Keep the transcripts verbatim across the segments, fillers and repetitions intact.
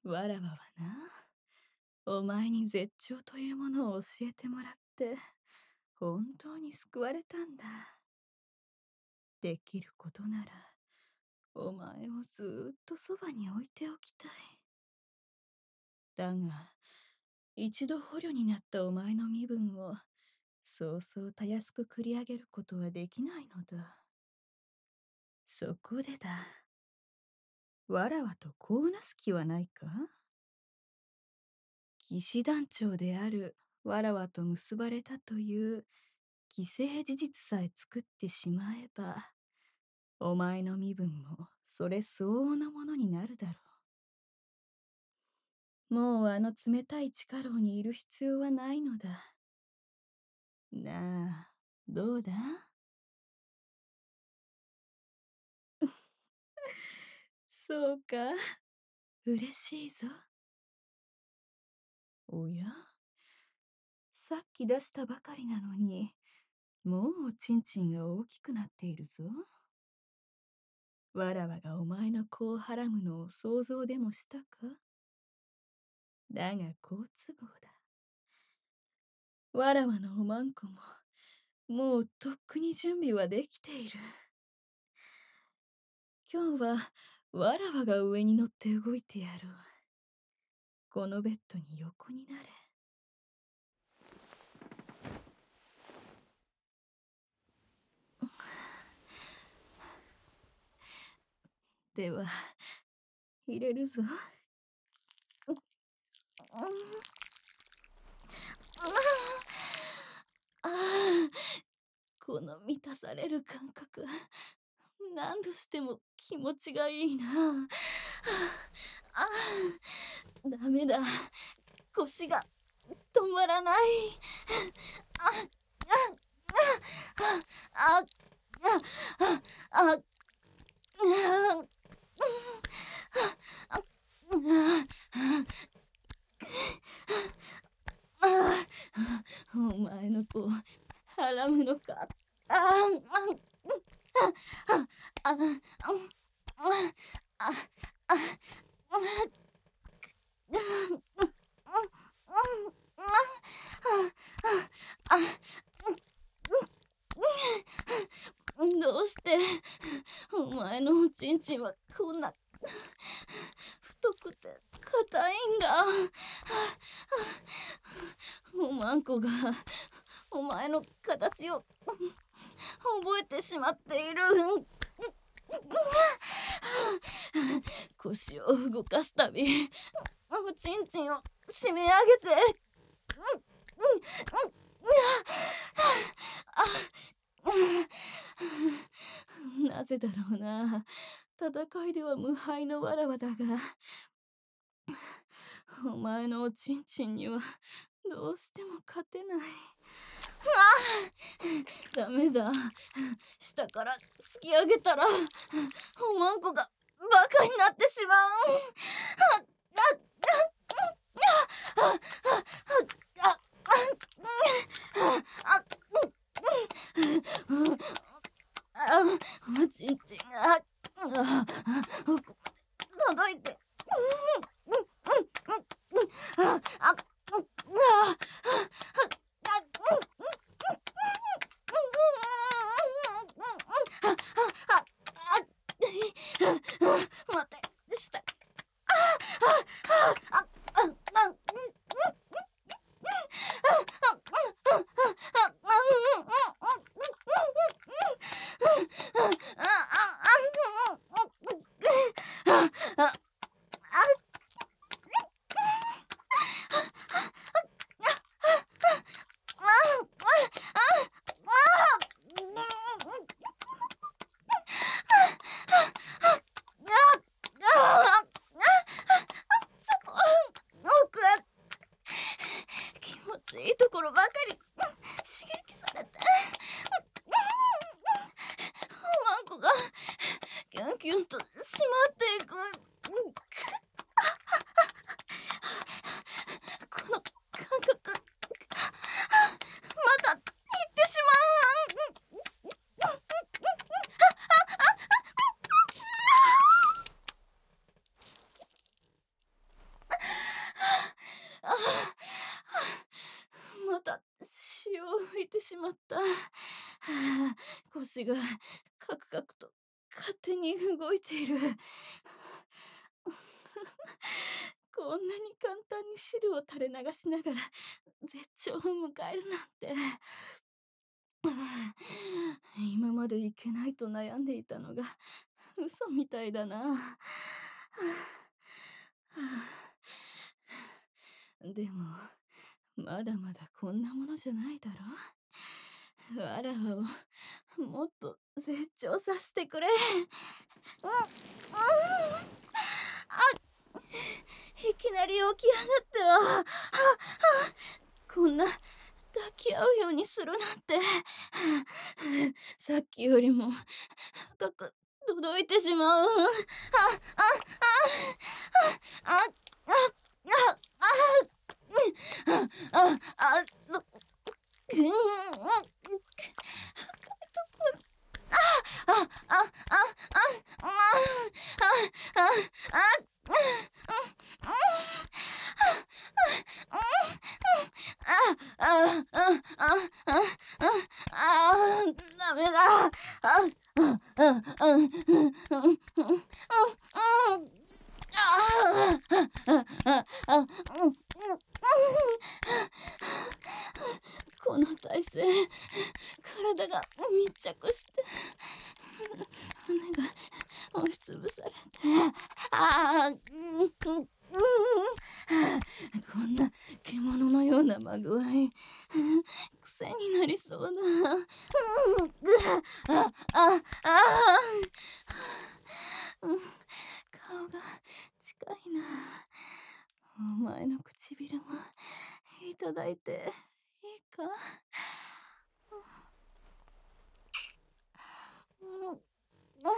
わらわはな、お前に絶頂というものを教えてもらって、本当に救われたんだ。できることなら、お前をずーっとそばに置いておきたい。だが、一度捕虜になったお前の身分を、そうそうたやすく繰り上げることはできないのだ。そこでだ、わらわとこうなす気はないか？騎士団長であるわらわと結ばれたという既成事実さえ作ってしまえば、お前の身分もそれ相応のものになるだろう。もうあの冷たい地下牢にいる必要はないのだ。なあ、どうだ？そうか、嬉しいぞ。おや、さっき出したばかりなのに、もうおちんちんが大きくなっているぞ。わらわがお前の子をはらむのを想像でもしたか？だが好都合だ。わらわのおまんこも、もうとっくに準備はできている。今日は、わらわが上に乗って動いてやろう。このベッドに横になれ。では、入れるぞ。うん、ああ、この満たされる感覚、何度しても気持ちがいいな。ああ、ダメだ。腰が止まらない。あ、あ、あ、あ、あ、あ、お前の子をはらむのか。ああ、あ、あ、あ、あ、あ、どうしてお前のおちんちんはこんな太くて硬いんだ。おまんこがお前の形を覚えてしまっている。腰を動かすたびおちんちんを締め上げて、なぜだろうな。戦いでは無敗のわらわだが、お前のおちんちんにはどうしても勝てない。ダメだ。下から突き上げたらおまんこがバカになってしまう。あ、おちんちんが奥まで届いて、あ、あ、待て、下、奥へ気持ちいいところばかり刺激されて、おまんこがキュンキュンと締まっていく。この感覚、また言ってしまう。 はあ、腰がカクカクと勝手に動いている。こんなに簡単に汁を垂れ流しながら絶頂を迎えるなんて。今までいけないと悩んでいたのが嘘みたいだな。はあはあ、でも、まだまだこんなものじゃないだろ。わらわをもっと絶頂させてくれ。うん、うん。あ、いきなり起き上がっては、は、は、こんな抱き合うようにするなんて。さっきよりも深く届いてしまう。あ、あ、あ、あ、あ、あ、あ、あ、あ、あ、そ、うん、うん、あ、あ、あ、あ、あ、あ、あ、あ、あ、あ、あ、あ、あ、あ、ダメだ。あ、あ、あ、あ、うん、うん、うん、うん、ああ、あ、あ、うん、うん、この体勢、体が密着して、骨が押しつぶされて、ああ、うん、うん、うん、こんな獣のようなまぐわい、癖になりそうだ。うん、あ、あ、あ、うん、顔が近いな。お前の唇もいただいていいか？うん、うん、は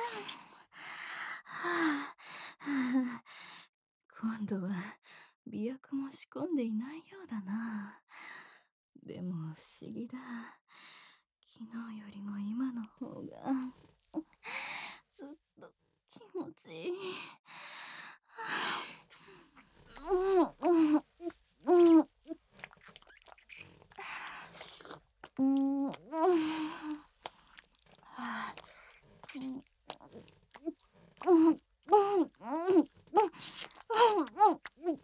あ、はあ、今度は媚薬も仕込んでいないようだな。でも不思議だ。昨日よりも今の方がずっと気持ちいい。はあ、うん、うん、うん、うん、うん、はあ、うん、うん、うん、うん、うん、うん、うん、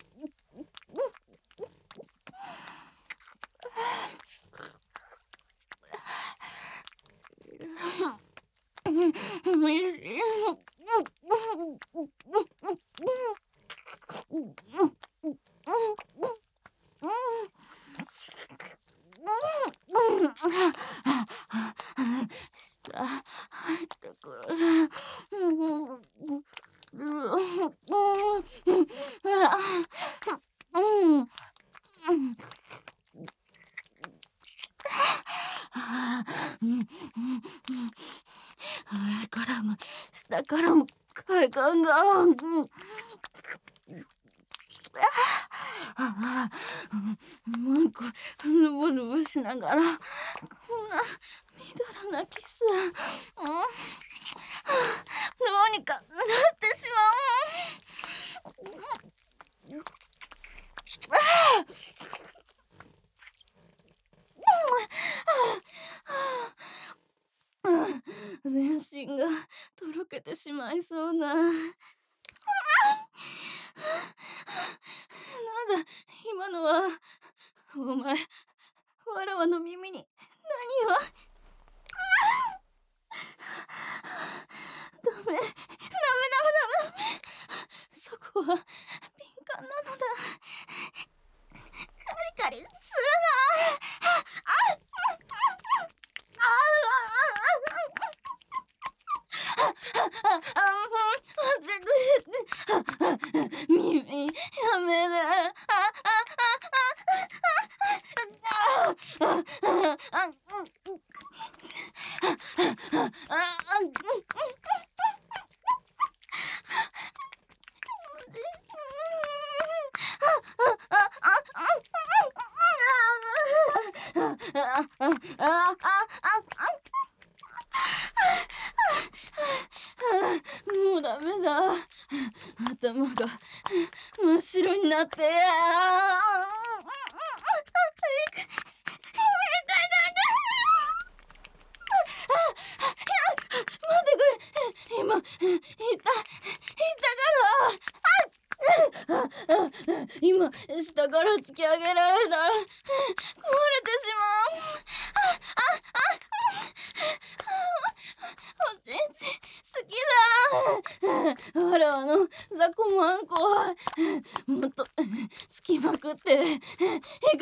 入ってくる。上からも下からも快感が。うん、ああ、うん、こぬぶぬぶしながら、こんなみだらなキス、うん、どうにかなってしまう。ああ、うん、全身がとろけてしまいそうな。なんだ、今のは。お前、わらわの耳に何を。ダメ、ダメダメダメダメ。そこは敏感なのだ。カリカリするな。あ、あ、あ、あ、あ、待ってくれ。耳、やめだ。あ、あ、あ、あ、あ、あ、あ、あ、もうダメだ。頭が真っ白になって。あ今、いた、いたから。あ、あ、あ、今、下から突き上げられたら、壊れてしまう。あ、あ、あ、おちんち、好きだ。わらわのザコマンコは、もっと、つきまくって、行かせまくってくれ。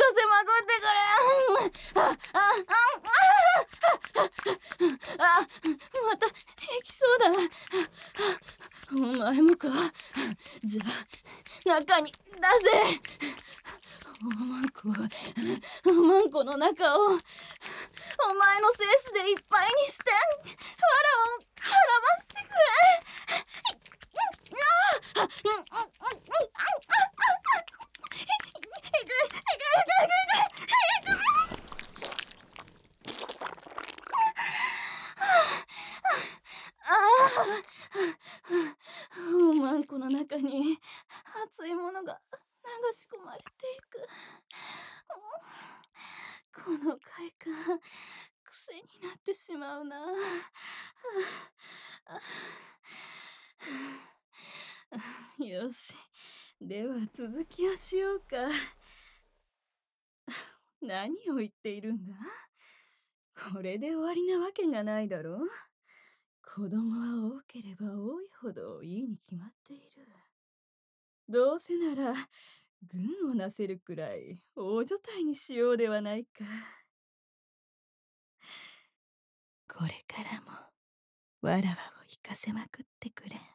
あ、あ、あ、あ、あ、また、行きそうだ。お前もか。じゃあ、中に出せ。おまんこは、おまんこの中を、お前の精子でいっぱいにして、わらを孕ませてくれ。おまんこの中に熱いものが流し込まれていく。この快感、癖になってしまうな。よし、では続きをしようか。何を言っているんだ？これで終わりなわけがないだろう。子供は多ければ多いほどいいに決まっている。どうせなら軍をなせるくらい大所帯にしようではないか。これからもわらわを行かせまくってくれ。